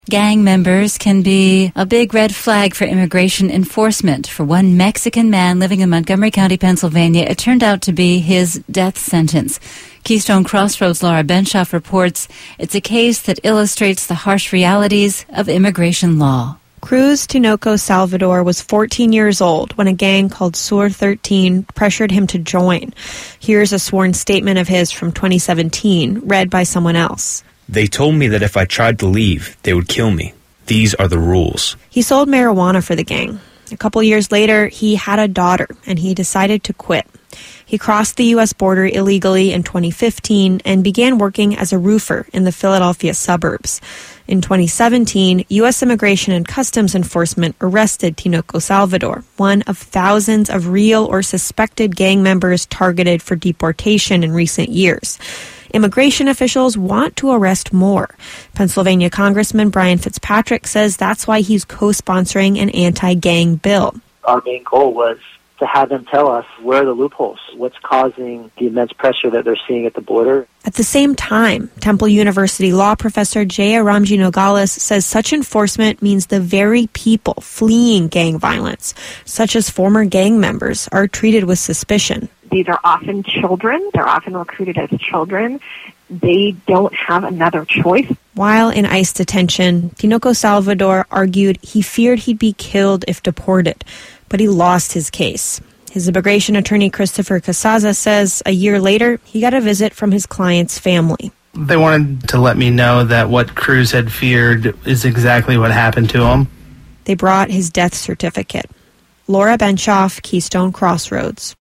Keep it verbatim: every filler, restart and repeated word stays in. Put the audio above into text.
Gang members can be a big red flag for immigration enforcement. For one Mexican man living in Montgomery County, Pennsylvania, it turned out to be his death sentence. Keystone Crossroads' Laura Benshoff reports it's a case that illustrates the harsh realities of immigration law. Cruz Tinoco Salvador was fourteen years old when a gang called Sur thirteen pressured him to join. Here's a sworn statement of his from twenty seventeen, read by someone else. They told me that if I tried to leave, they would kill me. These are the rules. He sold marijuana for the gang. A couple years later, he had a daughter, and he decided to quit. He crossed the U S border illegally in twenty fifteen and began working as a roofer in the Philadelphia suburbs. In twenty seventeen, U S Immigration and Customs Enforcement arrested Tinoco Salvador, one of thousands of real or suspected gang members targeted for deportation in recent years. Immigration officials want to arrest more. Pennsylvania Congressman Brian Fitzpatrick says that's why he's co-sponsoring an anti-gang bill. Our main goal was to have them tell us where are the loopholes, what's causing the immense pressure that they're seeing at the border. At the same time, Temple University law professor Jaya Ramji Nogales says such enforcement means the very people fleeing gang violence, such as former gang members, are treated with suspicion. These are often children. They're often recruited as children. They don't have another choice. While in ICE detention, Tinoco Salvador argued he feared he'd be killed if deported, but he lost his case. His immigration attorney, Christopher Casaza, says a year later, he got a visit from his client's family. They wanted to let me know that what Cruz had feared is exactly what happened to him. They brought his death certificate. Laura Benshoff, Keystone Crossroads.